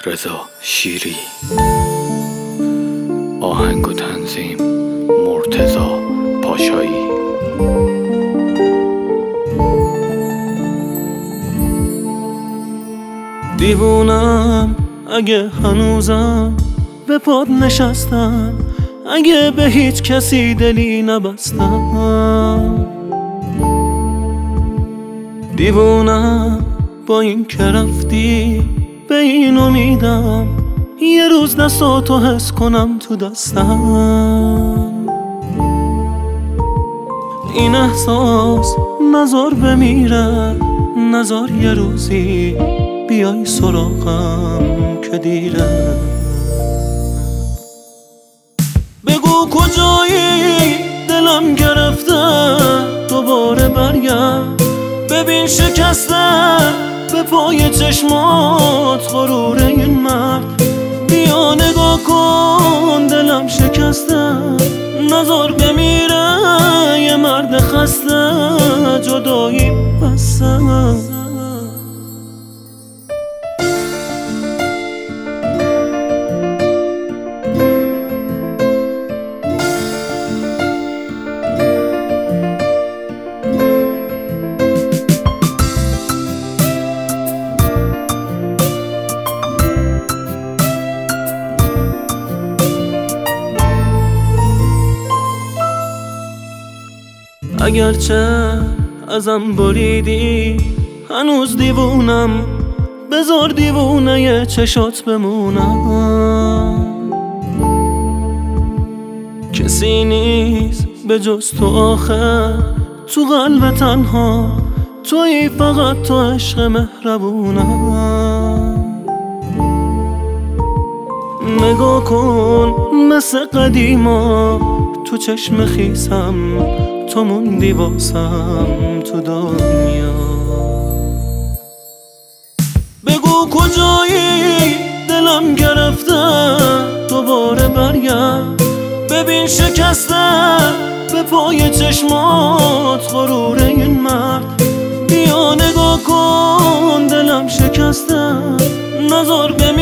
رضا شیری. آهنگ و تنظیم مرتضی پاشایی. دیوونم اگه هنوزم به پاد نشستم، اگه به هیچ کسی دلی نبستم. دیوونم با این که رفتی به این امیدم یه روز دستاتو حس کنم تو دستم. این احساس نزار بمیره، نزار یه روزی بیای سراغم که دیره. بگو کجایی دلم گرفته، دوباره برگرد ببین شکسته به پای چشمات غرور این مرد. بیا نگاه کن دلم شکسته، نزار بمیره یه مرد خسته، جدایی بسته. اگرچه ازم بریدی هنوز دیوونم، بذار دیوونه چشات بمونم. کسی نیست به جز تو آخر تو قلب تنها، تویی فقط تو عشق مهربونم. نگاه کن مثل قدیما تو چشم خیسم، تو موندی واسم تو دنیا. بگو کجایی دلم گرفته، دوباره برگرد ببین شکسته به پای چشمات غرور این مرد. بیا نگاه کن دلم شکسته، نزار